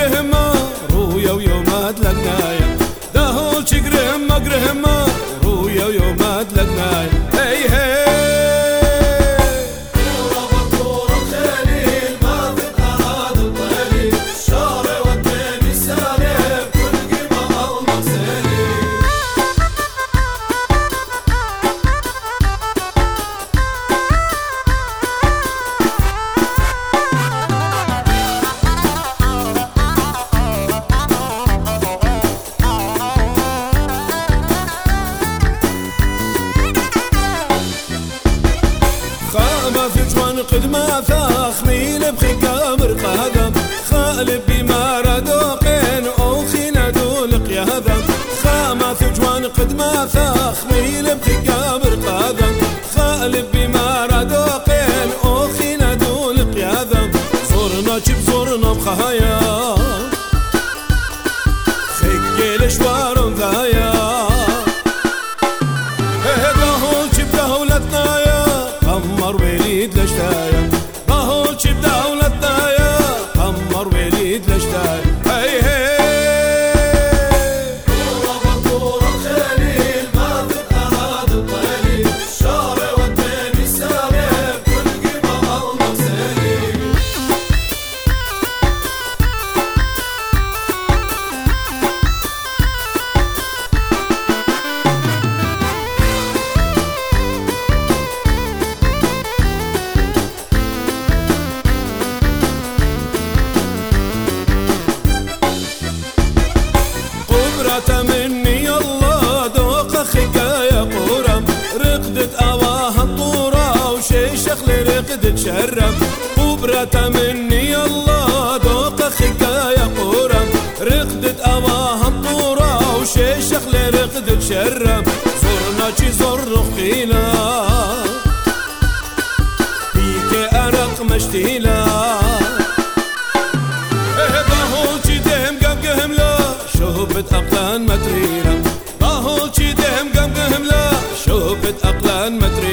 قرهما رويا ويومات لقنايا دهول شقرهما قرهما رويا ويومات لقنايا هي هي ما في جوان قد ما فاخ ميل بخيقا مرقادا خالب بما ردوقين اوخينا دولق يا هذا ما في جوان قد ما فاخ ميل بخيقا مرقادا خالب بما ردوقين اوخينا دولق يا هذا زورنا جيب زورنا بخهايا خيقي لشوار ذايا قمر وليد لشتايا ضهول شب دولتنا يا قمر وليد لشتايا هي هي طورة بطورة الخليل ما في أراد الطليل الشارع والدين السالم كل قيمة الله سليم مني الله دوق خقايا قورم رقدت اواها الطورة وشي شخل رقدت شرم قبرة مني الله دوق خقايا قورم رقدت اواها الطورة وشي شخل رقدت شرم زرنا شي زر خقينا بيك ارق مشتيلا شوفت أقلان متريرة ضهول شي دهم قم قهم لا شوفت أقلان متريرة